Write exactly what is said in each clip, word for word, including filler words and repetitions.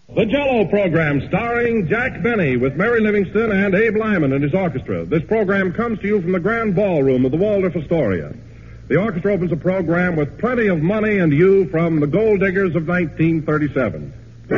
The Jell-O program starring Jack Benny with Mary Livingston and Abe Lyman and his orchestra. This program comes to you from the Grand Ballroom of the Waldorf Astoria. The orchestra opens the program with Plenty of Money and You from the Gold Diggers of nineteen thirty-seven.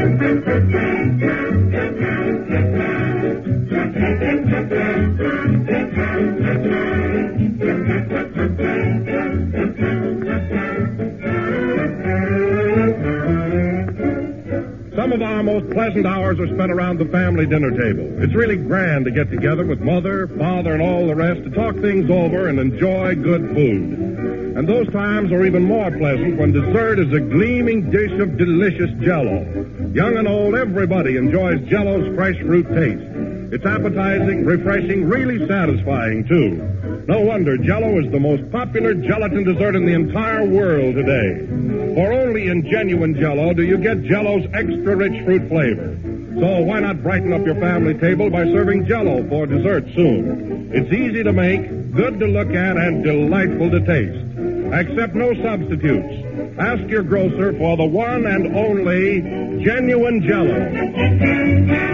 Some of our most pleasant hours are spent around the family dinner table. It's really grand to get together with mother, father, and all the rest to talk things over and enjoy good food. And those times are even more pleasant when dessert is a gleaming dish of delicious Jell-O. Young and old, everybody enjoys Jell-O's fresh fruit taste. It's appetizing, refreshing, really satisfying, too. No wonder Jell-O is the most popular gelatin dessert in the entire world today. For only in genuine Jell-O do you get Jell-O's extra-rich fruit flavor. So why not brighten up your family table by serving Jell-O for dessert soon? It's easy to make, good to look at, and delightful to taste. Accept no substitutes. Ask your grocer for the one and only genuine Jell-O.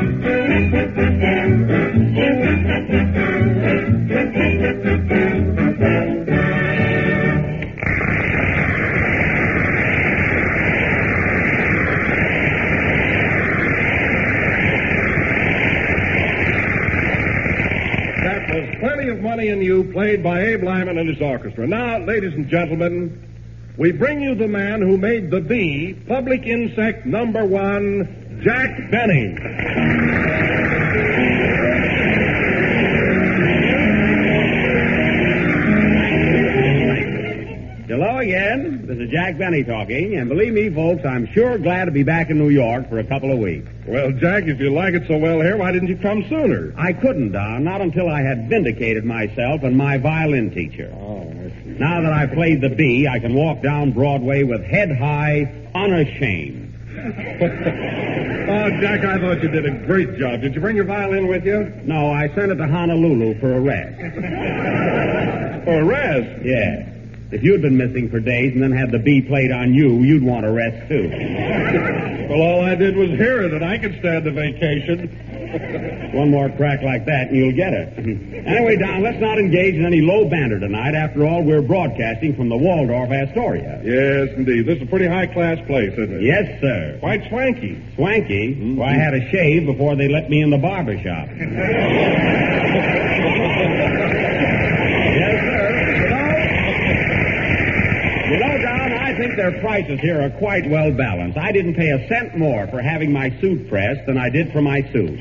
Plenty of Money in You, played by Abe Lyman and his orchestra. Now, ladies and gentlemen, we bring you the man who made the bee public insect number one, Jack Benny. Hello again. This is Jack Benny talking, and believe me, folks, I'm sure glad to be back in New York for a couple of weeks. Well, Jack, if you like it so well here, why didn't you come sooner? I couldn't, Don, not until I had vindicated myself and my violin teacher. Oh, I see. Now that I've played the bee, I can walk down Broadway with head high, unashamed. Oh, Jack, I thought you did a great job. Did you bring your violin with you? No, I sent it to Honolulu for a rest. For a rest? Yeah. If you'd been missing for days and then had the bee played on you, you'd want a rest, too. Well, all I did was hear it, and I could stand a vacation. One more crack like that, and you'll get it. Anyway, Don, let's not engage in any low banter tonight. After all, we're broadcasting from the Waldorf Astoria. Yes, indeed. This is a pretty high-class place, isn't it? Yes, sir. Quite swanky. Swanky? Mm-hmm. Well, I had a shave before they let me in the barber shop. Yes, sir. You know, Don, I think their prices here are quite well balanced. I didn't pay a cent more for having my suit pressed than I did for my suit.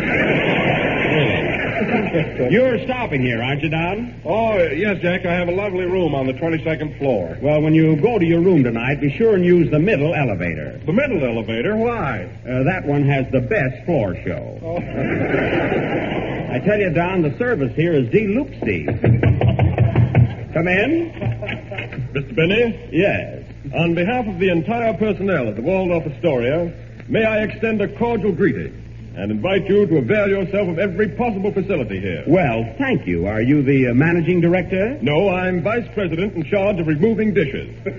Really. You're stopping here, aren't you, Don? Oh, yes, Jack. I have a lovely room on the twenty-second floor. Well, when you go to your room tonight, be sure and use the middle elevator. The middle elevator? Why? Uh, that one has the best floor show. Oh. I tell you, Don, the service here is de-loopsy. Come in. Mister Benny? Yes. On behalf of the entire personnel at the Waldorf Astoria, may I extend a cordial greeting and invite you to avail yourself of every possible facility here. Well, thank you. Are you the uh, managing director? No, I'm vice president in charge of removing dishes. Oh,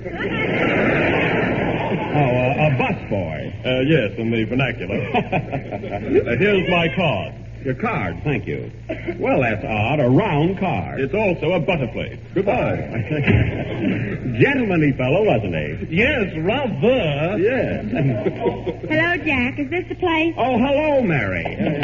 uh, a busboy. Uh, yes, in the vernacular. uh, here's my card. Your card, thank you. Well, that's odd. A round card. It's also a butterplate. Goodbye. Gentlemanly fellow, wasn't he? Yes, rather. Yes. Hello, Jack. Is this the place? Oh, hello, Mary.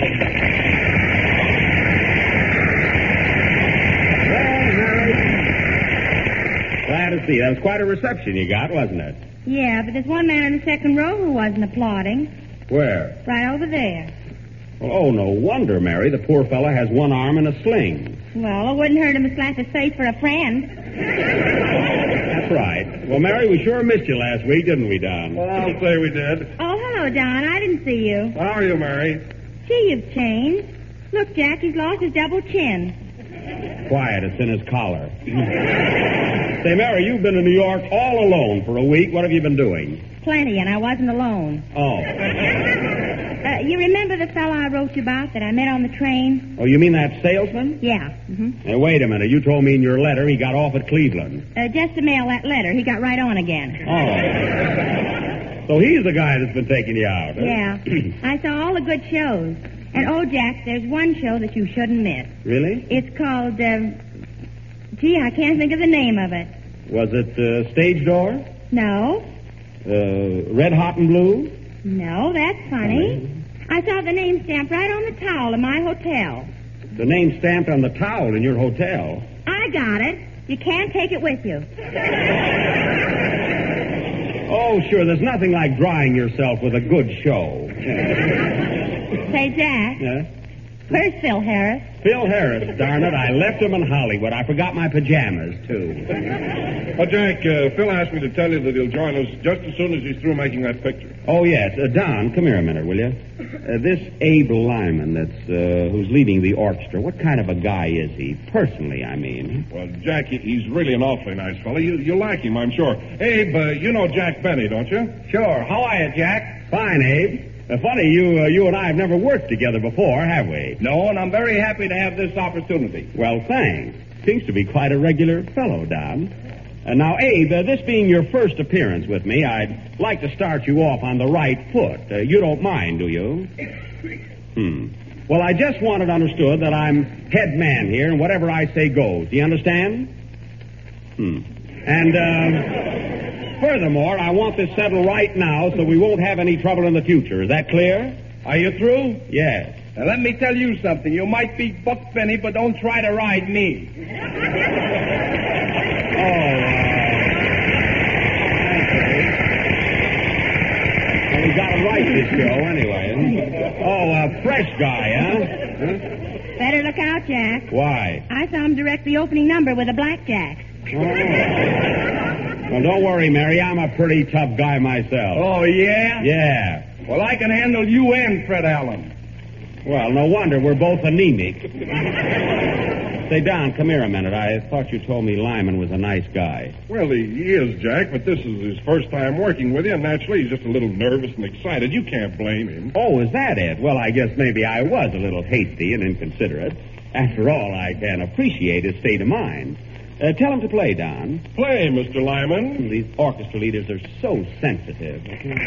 Well, Mary. Glad to see you. That was quite a reception you got, wasn't it? Yeah, but there's one man in the second row who wasn't applauding. Where? Right over there. Well, oh, no wonder, Mary. The poor fellow has one arm in a sling. Well, it wouldn't hurt him to slap his face for a friend. That's right. Well, Mary, we sure missed you last week, didn't we, Don? Well, I'll say we did. Oh, hello, Don. I didn't see you. How are you, Mary? Gee, you've changed. Look, Jack, he's lost his double chin. Quiet, it's in his collar. Say, Mary, you've been in New York all alone for a week. What have you been doing? Plenty, and I wasn't alone. Oh. Uh, you remember the fellow I wrote you about that I met on the train? Oh, you mean that salesman? Yeah. Mm-hmm. Hey, wait a minute. You told me in your letter he got off at Cleveland. Uh, just to mail that letter. He got right on again. Oh. So he's the guy that's been taking you out, huh? Yeah. I saw all the good shows. And, oh, Jack, there's one show that you shouldn't miss. Really? It's called, um, gee, I can't think of the name of it. Was it uh, Stage Door? No. Uh, Red Hot and Blue? No, that's funny. I saw the name stamped right on the towel in my hotel. The name stamped on the towel in your hotel? I got it. You can't take it with you. Oh, sure. There's nothing like drying yourself with a good show. Say, Jack. Yeah? Where's Phil Harris? Phil Harris, darn it. I left him in Hollywood. I forgot my pajamas, too. Oh, Jack, uh, Phil asked me to tell you that he'll join us just as soon as he's through making that picture. Oh, yes. Uh, Don, come here a minute, will you? Uh, this Abe Lyman that's, uh, who's leading the orchestra, what kind of a guy is he? Personally, I mean. Well, Jack, he- he's really an awfully nice fellow. You, you like him, I'm sure. Abe, uh, you know Jack Benny, don't you? Sure. How are you, Jack? Fine, Abe. Uh, funny, you uh, you and I have never worked together before, have we? No, and I'm very happy to have this opportunity. Well, thanks. Seems to be quite a regular fellow, Don. Uh, now, Abe, uh, this being your first appearance with me, I'd like to start you off on the right foot. Uh, you don't mind, do you? Hmm. Well, I just want it understood that I'm head man here, and whatever I say goes. Do you understand? Hmm. And, uh, furthermore, I want this settled right now so we won't have any trouble in the future. Is that clear? Are you through? Yes. Now, let me tell you something. You might be Buck Benny, but don't try to ride me. Oh, uh, well, we got to write this show anyway. Oh, a fresh guy, huh? huh? Better look out, Jack. Why? I saw him direct the opening number with a blackjack. Oh. Well, don't worry, Mary. I'm a pretty tough guy myself. Oh, yeah? Yeah. Well, I can handle you and Fred Allen. Well, no wonder. We're both anemic. Say, Don, come here a minute. I thought you told me Lyman was a nice guy. Well, he, he is, Jack, but this is his first time working with you, and naturally he's just a little nervous and excited. You can't blame him. Oh, is that it? Well, I guess maybe I was a little hasty and inconsiderate. After all, I can appreciate his state of mind. Uh, tell him to play, Don. Play, Mister Lyman. These orchestra leaders are so sensitive.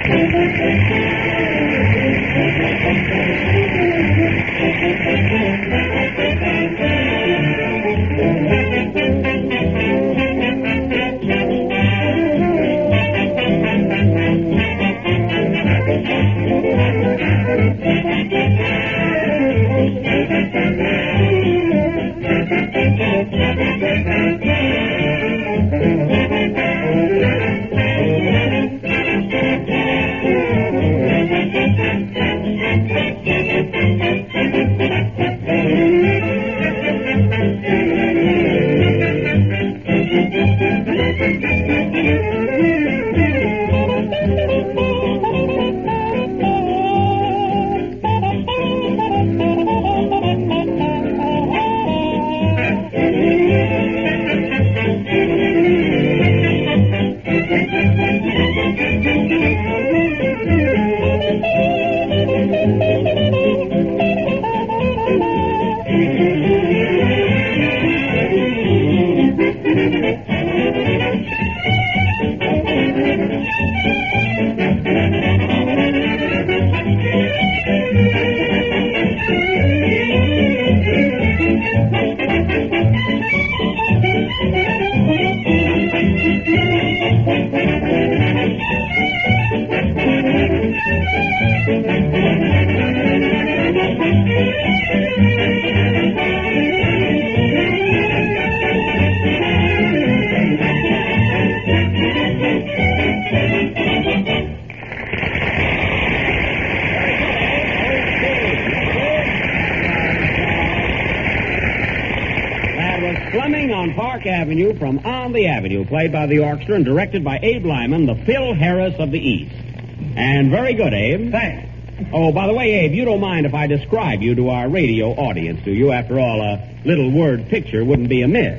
Fleming on Park Avenue from On the Avenue, played by the orchestra and directed by Abe Lyman, the Phil Harris of the East. And very good, Abe. Thanks. Oh, by the way, Abe, you don't mind if I describe you to our radio audience, do you? After all, a little word picture wouldn't be amiss.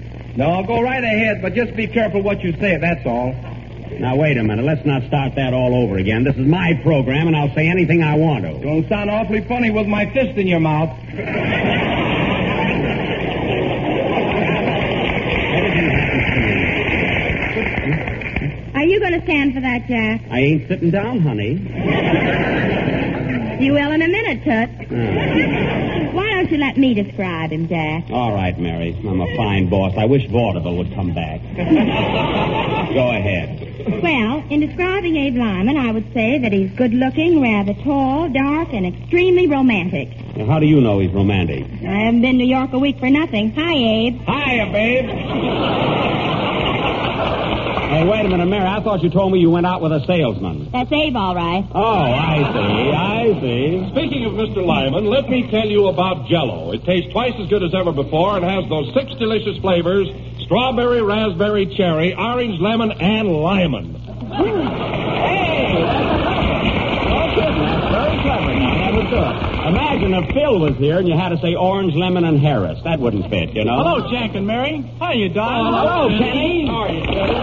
No, go right ahead, but just be careful what you say, that's all. Now, wait a minute. Let's not start that all over again. This is my program, and I'll say anything I want to. Don't sound awfully funny with my fist in your mouth. Are you going to stand for that, Jack. I ain't sitting down, honey. You will in a minute, Toots. Oh. Why don't you let me describe him, Jack? All right, Mary. I'm a fine boss. I wish Vaudeville would come back. Go ahead. Well, in describing Abe Lyman, I would say that he's good-looking, rather tall, dark, and extremely romantic. Now, how do you know he's romantic? I haven't been to New York a week for nothing. Hi, Abe. Hiya, babe. Hey, wait a minute, Mary. I thought you told me you went out with a salesman. That's Abe, all right. Oh, I see. I see. Speaking of Mister Lyman, let me tell you about Jell-O. It tastes twice as good as ever before and has those six delicious flavors: strawberry, raspberry, cherry, orange, lemon, and Lyman. Hey! Oh, goodness. Very clever. Now, that was good. Imagine if Phil was here and you had to say orange, lemon, and Harris. That wouldn't fit, you know. Hello, Jack and Mary. How you, darling? Oh, hello, Kenny. How are you, Kenny?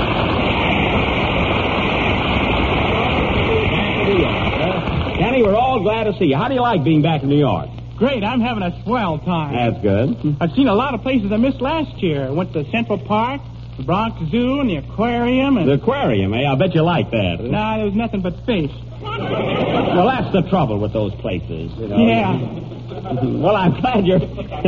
Kenny, we're all glad to see you. How do you like being back in New York? Great. I'm having a swell time. That's good. I've seen a lot of places I missed last year. I went to Central Park, the Bronx Zoo, and the aquarium. And... The aquarium, eh? I bet you like that. Nah, there was nothing but fish. Well, that's the trouble with those places, you know. Yeah. Well, I'm glad you're...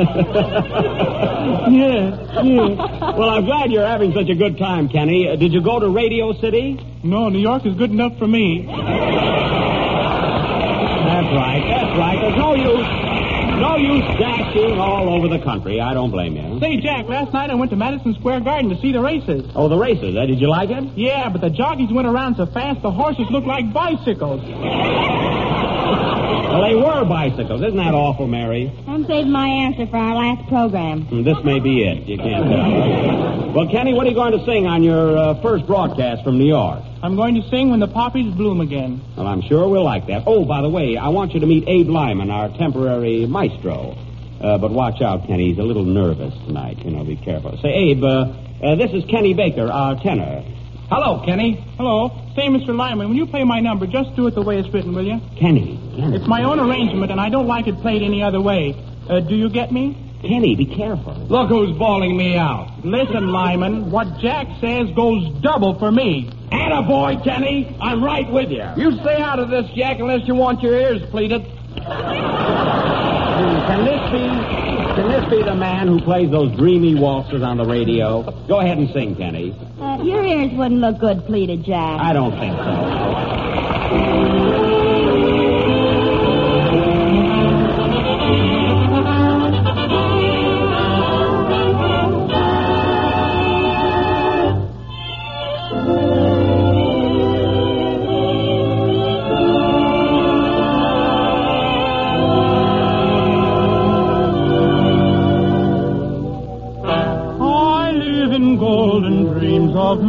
yeah, yeah. Well, I'm glad you're having such a good time, Kenny. Uh, did you go to Radio City? No, New York is good enough for me. That's right, that's right. There's no use, no use dashing all over the country. I don't blame you. Say, Jack, last night I went to Madison Square Garden to see the races. Oh, the races, eh? Did you like it? Yeah, but the jockeys went around so fast the horses looked like bicycles. Well, they were bicycles. Isn't that awful, Mary? I'm saving my answer for our last program. Mm, This may be it. You can't tell. Well, Kenny, what are you going to sing on your uh, first broadcast from New York? I'm going to sing When the Poppies Bloom Again. Well, I'm sure we'll like that. Oh, by the way, I want you to meet Abe Lyman, our temporary maestro. Uh, but watch out, Kenny. He's a little nervous tonight. You know, be careful. Say, Abe, uh, uh, this is Kenny Baker, our tenor. Hello, Kenny. Hello. Say, Mister Lyman, when you play my number, just do it the way it's written, will you? Kenny, Kenny. It's my own arrangement, and I don't like it played any other way. Uh, do you get me? Kenny, be careful. Look who's bawling me out. Listen, Lyman, what Jack says goes double for me. Attaboy, Kenny. I'm right with you. You stay out of this, Jack, unless you want your ears pleated. Can this be... Can this be the man who plays those dreamy waltzes on the radio? Go ahead and sing, Kenny. Uh, your ears wouldn't look good pleated, Jack. I don't think so. Of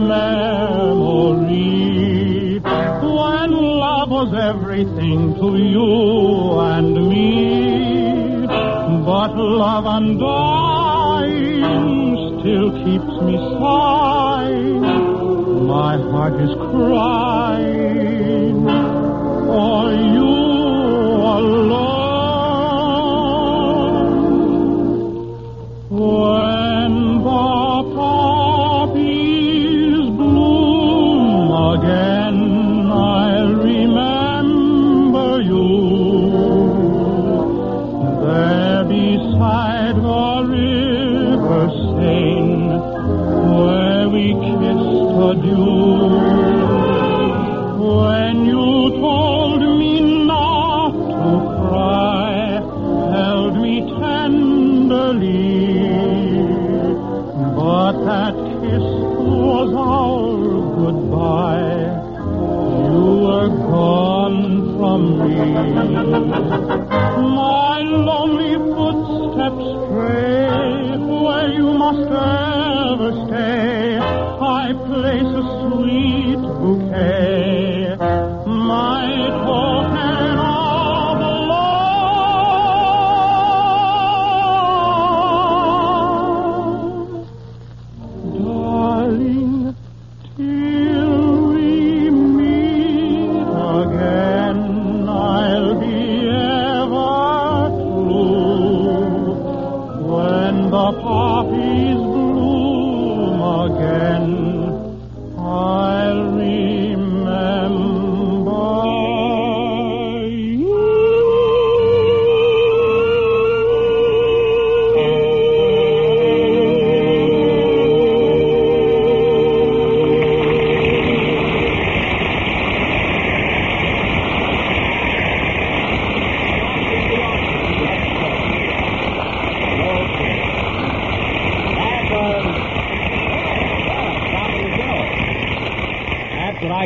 memory, when love was everything to you and me, but love undying still keeps me sighing. My heart is crying for you alone. When the again, I'll remember you there beside the river Seine, where we kissed adieu. When you told me not to cry, held me tenderly, but that kiss was our goodbye. You were gone from me. My lonely footsteps stray where you must ever stay. I place a sweet bouquet, my token of love. Darling, till we meet again, I'll be ever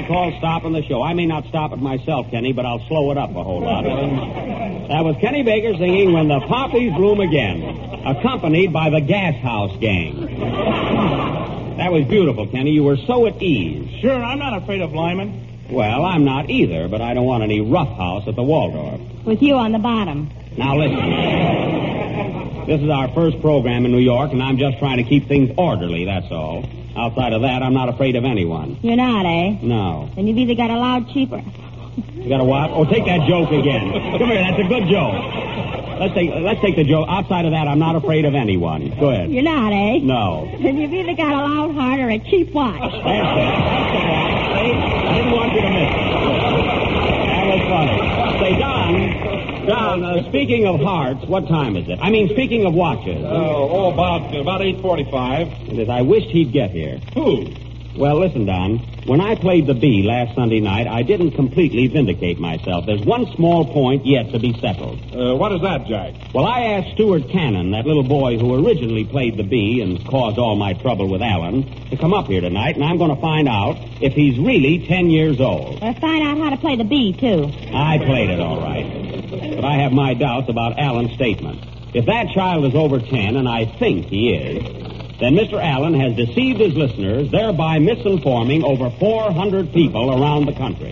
I call stopping the show. I may not stop it myself, Kenny, but I'll slow it up a whole lot. That was Kenny Baker singing When the Poppies Bloom Again, accompanied by the Gas House Gang. That was beautiful, Kenny. You were so at ease. Sure, I'm not afraid of Lyman. Well, I'm not either, but I don't want any roughhouse at the Waldorf. With you on the bottom. Now, listen. This is our first program in New York, and I'm just trying to keep things orderly, that's all. Outside of that, I'm not afraid of anyone. You're not, eh? No. Then you've either got a loud cheaper. You got a what? Oh, take that joke again. Come here, that's a good joke. Let's take let's take the joke. Outside of that, I'm not afraid of anyone. Go ahead. You're not, eh? No. Then you've either got a loud heart or a cheap watch. That's it. That's the one. See? I didn't want you to miss it. That was funny. Say, Don, Don, uh, speaking of hearts, what time is it? I mean, speaking of watches. Oh, oh about, about eight forty-five. It is. I wished he'd get here. Who? Well, listen, Don. When I played the bee last Sunday night, I didn't completely vindicate myself. There's one small point yet to be settled. Uh, what is that, Jack? Well, I asked Stuart Cannon, that little boy who originally played the bee and caused all my trouble with Alan, to come up here tonight, and I'm going to find out if he's really ten years old. Let's find out how to play the bee, too. I played it all right. But I have my doubts about Alan's statement. If that child is over ten, and I think he is, then Mister Allen has deceived his listeners, thereby misinforming over four hundred people around the country.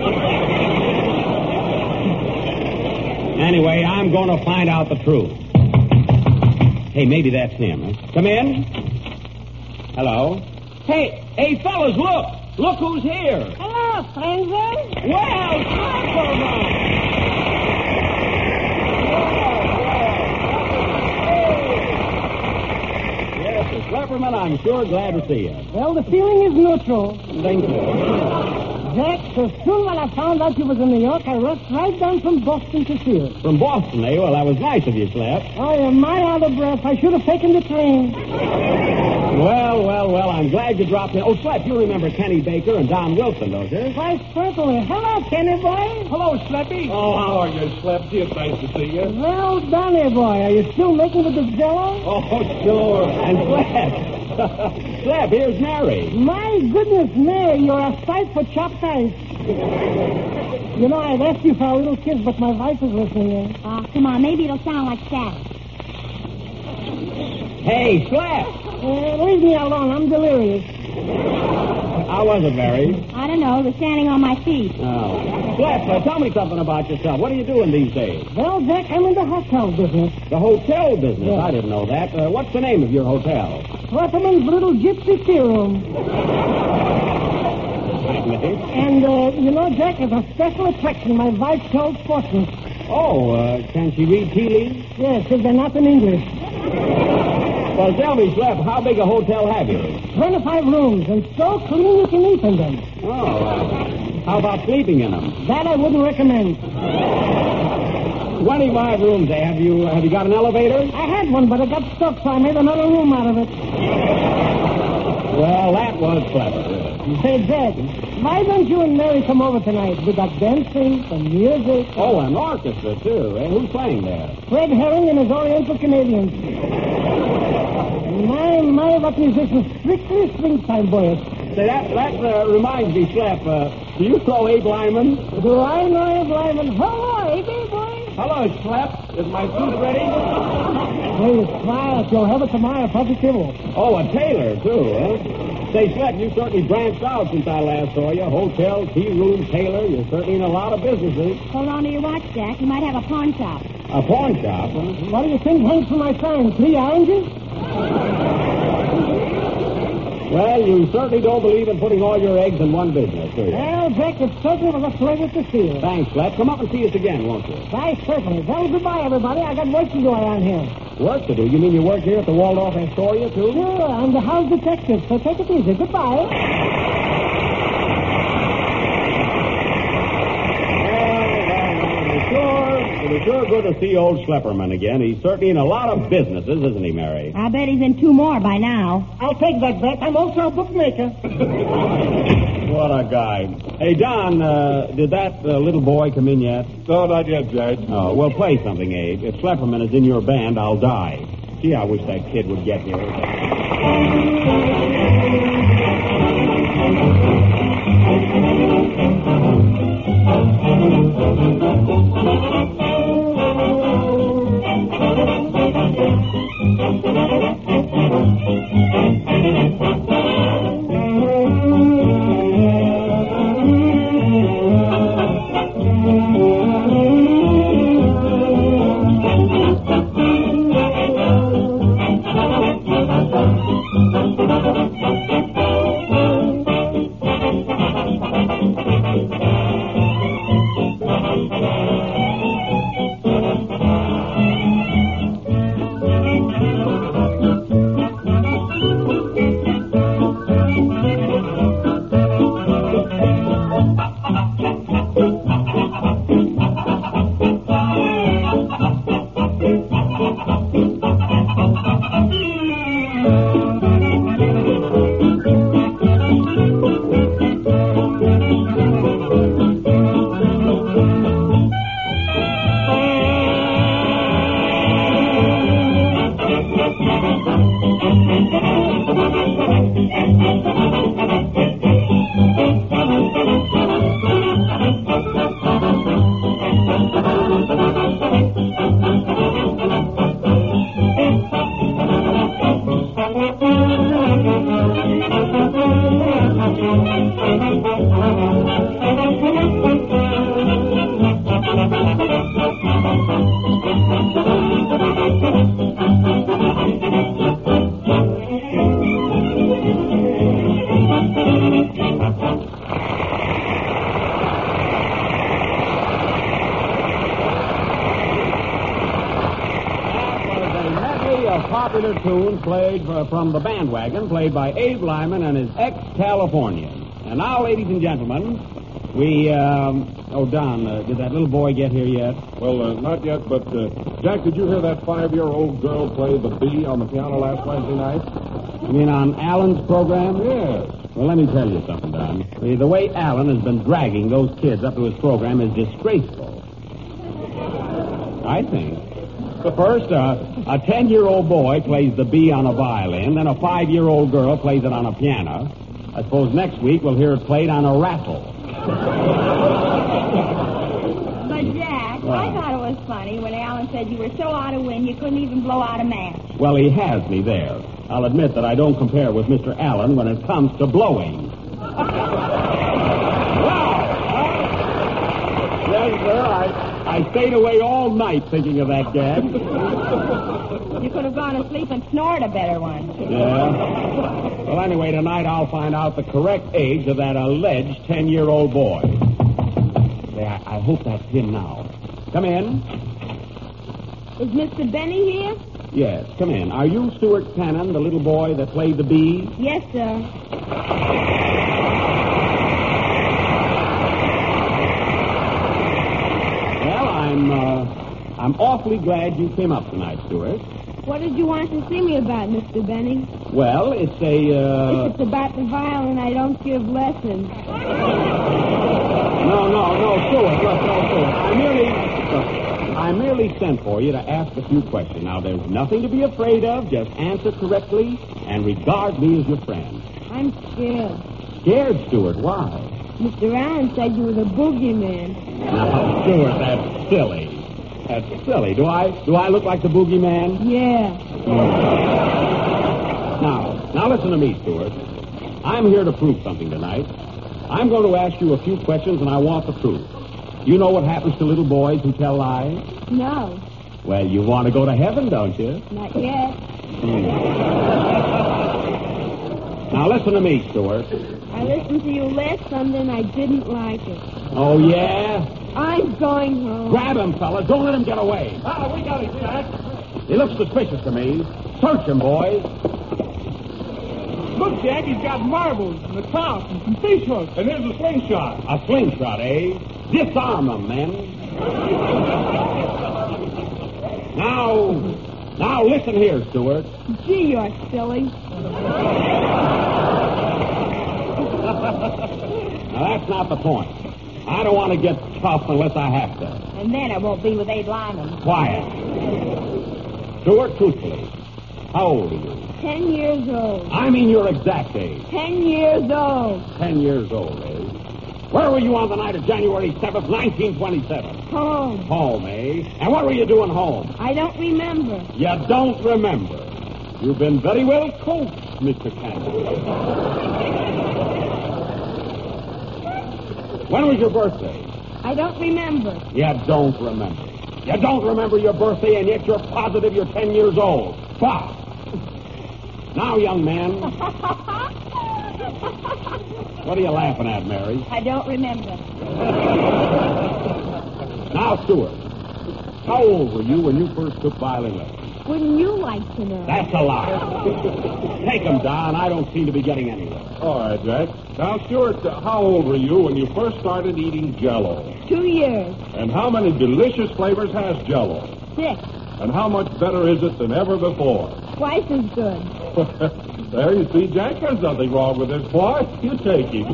Anyway, I'm going to find out the truth. Hey, maybe that's him. Huh? Come in. Hello. Hey, hey, fellas, look. Look who's here. Hello, stranger. Well, Slapperman. Slapperman, I'm sure glad to see you. Well, the feeling is neutral. Thank you. Jack, so soon when I found out you was in New York, I rushed right down from Boston to see you. From Boston, eh? Well, that was nice of you, Slap. Oh, you're my out of breath. I should have taken the train. Well, well, well, I'm glad you dropped in. Oh, Slap, you remember Kenny Baker and Don Wilson, don't you? Why, certainly. Hello, Kenny boy. Hello, Slappy. Oh, how are you, Slapsy? It's nice to see you. Well, Donny boy, are you still making with the jello? Oh, sure. And Slap. Slap, here's Mary. My goodness, Mary, you're a sight for chopped ice. You know, I'd ask you for a little kiss, but my wife is listening in. Oh, come on. Maybe it'll sound like static. Hey, Slap. Uh, leave me alone. I'm delirious. How was it, Mary? I don't know. They're standing on my feet. Oh. Slap, uh, tell me something about yourself. What are you doing these days? Well, Jack, I'm in the hotel business. The hotel business? Yeah. I didn't know that. Uh, what's the name of your hotel? Slapperman's Little Gypsy Tea Room. And, uh, you know, Jack, as a special attraction, my wife tells fortunes. Oh, uh, can she read tea leaves? Yes, if they're not in English. Well, tell me, Slap, how big a hotel have you? twenty-five rooms, and so clean you can eat in them. Oh, uh, how about sleeping in them? That I wouldn't recommend. twenty-five rooms, eh? Have you, uh, have you got an elevator? I had one, but it got stuck, so I made another room out of it. Well, that was clever. Say, Jack, why don't you and Mary come over tonight? We got dancing, some music. Oh, an orchestra, too, eh? Who's playing there? Fred Herring and his Oriental Canadians. My, my, what musicians. Strictly springtime, boys. Say, that, that uh, reminds me, Slap, uh, do you know Abe Lyman? Do I know Abe Lyman? Hello, Abe, boy. Hello, Slap. Is my suit ready? Please, quiet. You'll have it tomorrow, positive. Oh, a tailor, too, huh? Say, Slap, you certainly branched out since I last saw you. Hotel, tea room, tailor. You're certainly in a lot of businesses. Hold on to your watch, Jack. You might have a pawn shop. A pawn shop, huh? What do you think hangs from my sign? Three oranges? Well, you certainly don't believe in putting all your eggs in one business, do you? Well, Jack, it certainly was a pleasure to see you. Thanks, Slap. Come up and see us again, won't you? Why, certainly. Well, goodbye, everybody. I got work to do around here. Work to do? You mean you work here at the Waldorf Astoria, too? Sure, I'm the house detective, so take it easy. Goodbye. It was sure good to see old Schlepperman again. He's certainly in a lot of businesses, isn't he, Mary? I bet he's in two more by now. I'll take that bet. I'm also a bookmaker. What a guy. Hey, Don, uh, did that uh, little boy come in yet? No, not yet, Judge. Oh, well, play something, Abe. If Schlepperman is in your band, I'll die. Gee, I wish that kid would get here. popular tunes played uh, from the bandwagon, played by Abe Lyman and his ex-Californians. And now, ladies and gentlemen, we, um... Oh, Don, uh, did that little boy get here yet? Well, uh, not yet, but, uh, Jack, did you hear that five-year-old girl play the bee on the piano last Wednesday night? You mean on Alan's program? Yes. Well, let me tell you something, Don. The, the way Alan has been dragging those kids up to his program is disgraceful. I think. First, uh, a ten-year-old boy plays the bee on a violin, then a five-year-old girl plays it on a piano. I suppose next week we'll hear it played on a raffle. But, Jack, What? I thought it was funny when Alan said you were so out of wind you couldn't even blow out a match. Well, he has me there. I'll admit that I don't compare with Mister Allen when it comes to blowing. Wow! Yes, sir, I, I stayed away all night thinking of that gag. You could have gone to sleep and snored a better one. Yeah. Well, anyway, tonight I'll find out the correct age of that alleged ten-year-old boy. Say, I, I hope that's him now. Come in. Is Mister Benny here? Yes, come in. Are you Stuart Cannon, the little boy that played the bee? Yes, sir. Well, I'm, uh, I'm awfully glad you came up tonight, Stuart. What did you want to see me about, Mister Benny? Well, it's a, uh... If it's about the violin, I don't give lessons. No, no, no, Stuart, look, no, Stuart. I merely... Look, I merely sent for you to ask a few questions. Now, there's nothing to be afraid of. Just answer correctly and regard me as your friend. I'm scared. Scared, Stuart? Why? Mister Allen said you were the boogeyman. Now, Stuart, that's silly. That's silly. Do I do I look like the boogeyman? Yeah. Now, now listen to me, Stuart. I'm here to prove something tonight. I'm going to ask you a few questions, and I want the truth. You know what happens to little boys who tell lies? No, Well, you want to go to heaven, don't you? not yet. Now, listen to me, Stuart. I listened to you last Sunday and I didn't like it. Oh, yeah? I'm going home. Grab him, fella. Don't let him get away. Ah, we got it, Jack. He looks suspicious to me. Search him, boys. Look, Jack, he's got marbles and a trout and some fish hooks. And here's a slingshot. A slingshot, eh? Disarm them, men. Now, now listen here, Stuart. Gee, you're silly. Now, that's not the point. I don't want to get tough unless I have to. And then I won't be with Abe Lyman. Quiet. Stuart, truthfully, how old are you? Ten years old. I mean your exact age. Ten years old. Ten years old, eh? Where were you on the night of January seventh, nineteen twenty-seven? Home. Home, eh? And what were you doing home? I don't remember. You don't remember. You've been very well coached, Mister Cannon. When was your birthday? I don't remember. You don't remember. You don't remember your birthday, and yet you're positive you're ten years old. Bah! Now, young man. What are you laughing at, Mary? I don't remember. Now, Stuart, how old were you when you first took violin lessons? Wouldn't you like to know? That's a lie. Take him down. I don't seem to be getting anywhere. All right, Jack. Now, Stuart, uh, how old were you when you first started eating Jell-O? Two years. And how many delicious flavors has Jell-O? Six. And how much better is it than ever before? Twice as good. There you see, Jack. There's nothing wrong with this boy. You take him.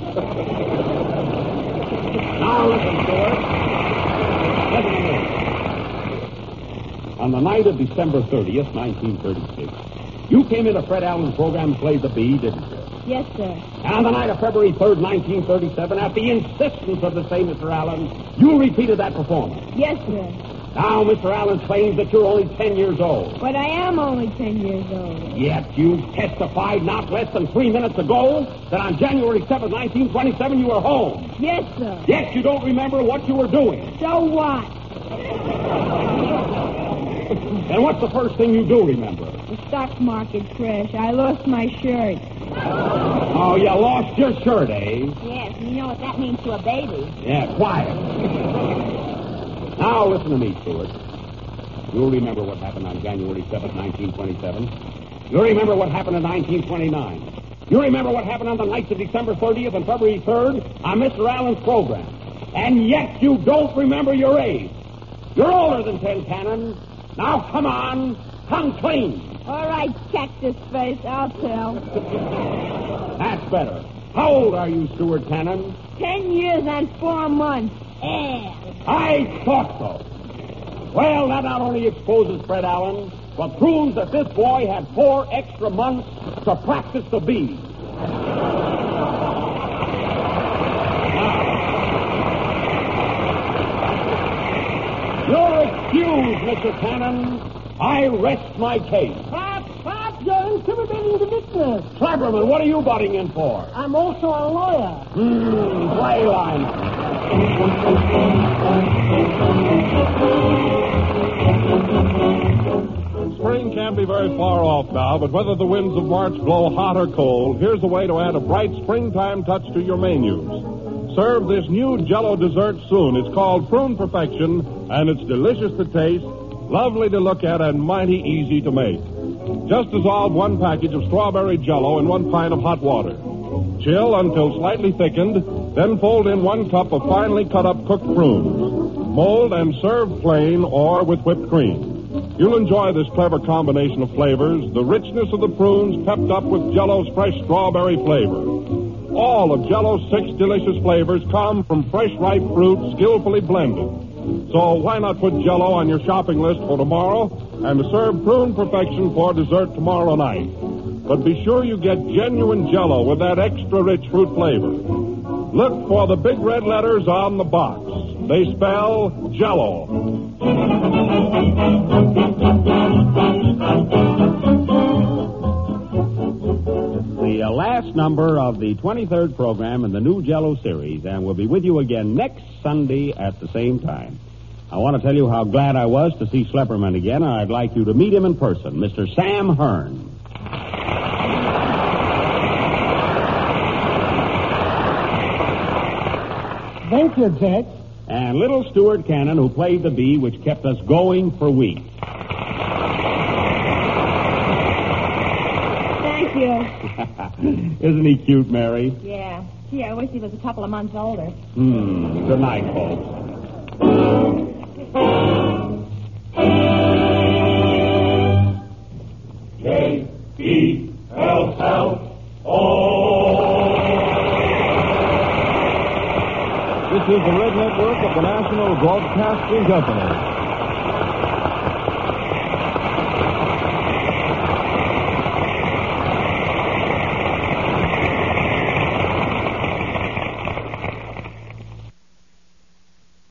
Now, listen, Stuart. Listen to me. On the night of December thirtieth, nineteen thirty-six, you came into Fred Allen's program and played the bee, didn't you? Yes, sir. And on the night of February third, nineteen thirty-seven, at the insistence of the same Mister Allen, you repeated that performance. Yes, sir. Now, Mister Allen claims that you're only ten years old. But I am only ten years old. Yet you testified not less than three minutes ago that on January seventh, nineteen twenty-seven, you were home. Yes, sir. Yet you don't remember what you were doing. So what? And what's the first thing you do remember? The stock market crash. I lost my shirt. Oh, you lost your shirt, eh? Yes, you know what that means to a baby. Yeah, quiet. Now, listen to me, Stuart. You'll remember what happened on January seventh, nineteen twenty-seven. You'll remember what happened in nineteen twenty-nine. You remember what happened on the nights of December thirtieth and February third on Mister Allen's program. And yet you don't remember your age. You're older than Ten Cannon. Now, come on. Come clean. All right, Cactus Face, I'll tell. That's better. How old are you, Stuart Cannon? Ten years and four months. Yeah. I thought so. Well, that not only exposes Fred Allen, but proves that this boy had four extra months to practice the bead. You're excused, Mister Cannon. I rest my case. Pop, Pop, you're intimidating the witness. Cleverman, what are you butting in for? I'm also a lawyer. Hmm, play line. Spring can't be very far off now, but whether the winds of March blow hot or cold, here's a way to add a bright springtime touch to your menus. Serve this new Jell-O dessert soon. It's called Prune Perfection, and it's delicious to taste, lovely to look at, and mighty easy to make. Just dissolve one package of strawberry Jell-O in one pint of hot water. Chill until slightly thickened, then fold in one cup of finely cut up cooked prunes. Mold and serve plain or with whipped cream. You'll enjoy this clever combination of flavors, the richness of the prunes pepped up with Jell-O's fresh strawberry flavor. All of Jell-O's six delicious flavors come from fresh, ripe fruit skillfully blended. So why not put Jell-O on your shopping list for tomorrow and to serve Prune Perfection for dessert tomorrow night? But be sure you get genuine Jell-O with that extra rich fruit flavor. Look for the big red letters on the box. They spell Jell-O. The uh, last number of the twenty-third program in the new Jell-O series, and we'll be with you again next Sunday at the same time. I want to tell you how glad I was to see Schlepperman again, and I'd like you to meet him in person, Mister Sam Hearn. Thank you, Jack. And little Stuart Cannon, who played the bee, which kept us going for weeks. Thank you. Isn't he cute, Mary? Yeah. Gee, I wish he was a couple of months older. Hmm. Good night, folks. J E L L O. This is the Red Network of the National Broadcasting Company.